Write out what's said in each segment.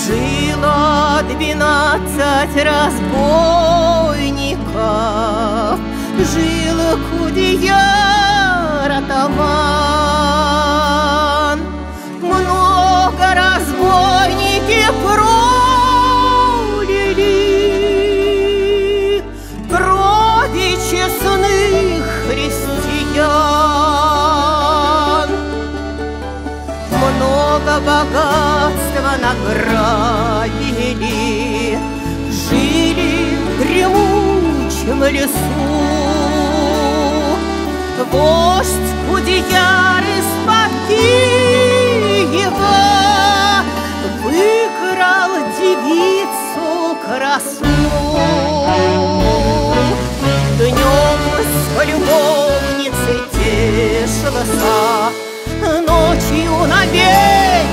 Жило 12 разбойников, жил Кудеяр атаман. Много разбойники пролили крови честных христиан. Много богатства награбили, жили в дремучем лесу. Вождь Кудеяр из-под Киева выкрал девицу красу. Днем с любовницей тешился, ночью набег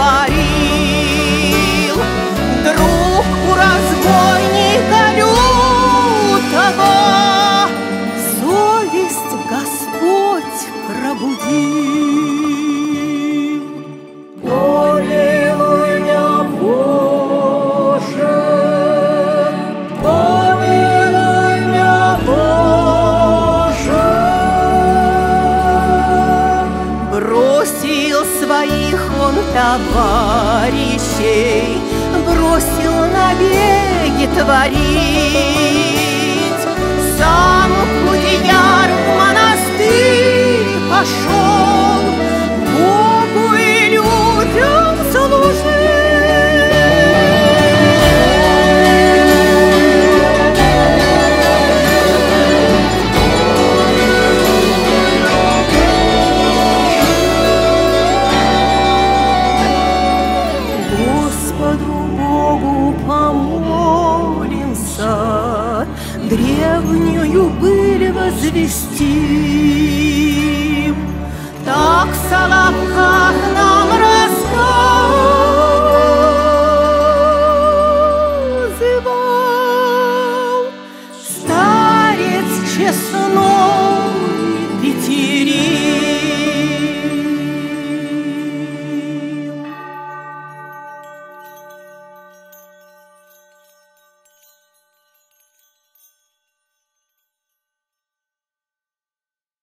творил. Друг у разбойника лютого совесть Господь пробудил. Помилуй меня, Боже, помилуй меня, Боже. Бросил своих он товарищей, бросил набеги творить. Сам Кудеяр в монастырь пошел, Богу и людям служить. Господу Богу помолимся, древнюю быль возвестим. Так в Соловках на